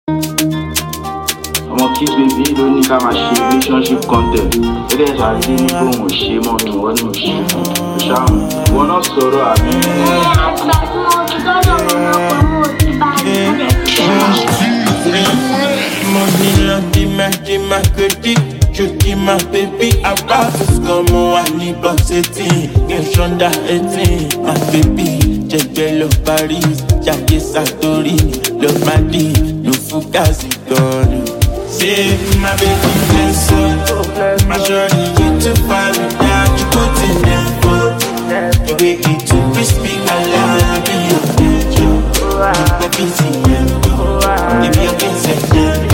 Ọmọ Kiss Baby ló ní ká máa ṣe relationship content. Ó dẹ̀ ṣàdé ní pé òun ò ṣe mọ́ kí wọ́n ní ò ṣe fún un. Ṣáàmù, ìwọ náà sọ̀rọ̀ àbí. Àgbà tí mo ti dọ́dọ̀ wọn lọ́pọ̀ mo ti bá a ní ọ̀dẹ̀ ti Money on the credit, you give my baby about to come on ní box 18, get under 18, my baby, Jẹgbẹ́ Paris, Jaiye Satori, love my D, no fugazi gone. Say my baby bless up, my shorty you too fine without you put in effort. The way you too crispy, I love be your picture. My baby see you, give me a kiss again.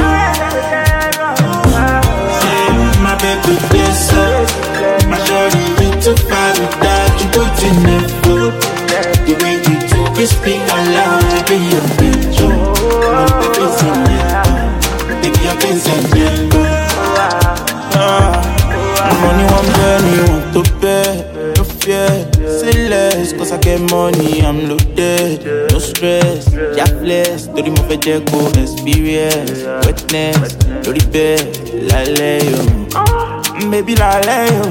My baby bless up, my shorty you too fine without you put in effort. The way you too crispy, I love be your picture. My baby see you, give me a kiss again. Money one penny, want to pay, no fear. Say less, cause I get money, I'm loaded. No stress, jobless. Don't remove a deco experience. Wetness, dirty bed, laleyo. Baby laleyo.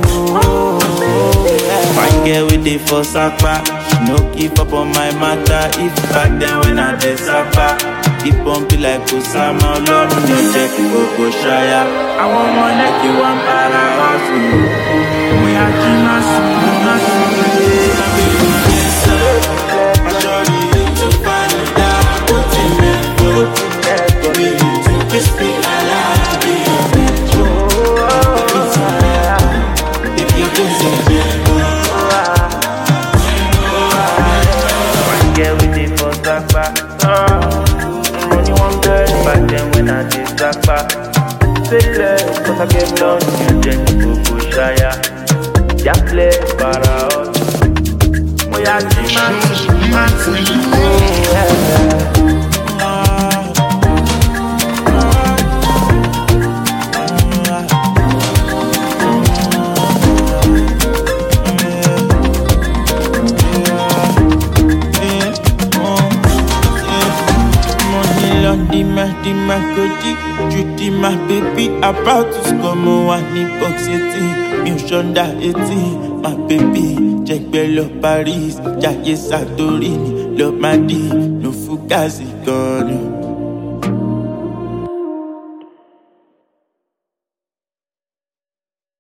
Fine girl with the for sapa. She no keep up on my matter. If back then when I did sapa. Keep on be like Osama, Lord, no check, go shaya. I want more like you want para hustle. We are dreamers, my shorty, you too fine without putting in foot. Baby, you too crispy, I like it. If you're busy, one girl with the first back. Back then when I did Zapa, say less, cause I get down you then you go shaya. Ya play para us. We are my credit, treaty my baby about to come on ní box 18, mi ò ṣọ́ndà 18, my baby, Jẹgbẹ́ Paris, Jaiye Satori, love my D, no fugazi gone.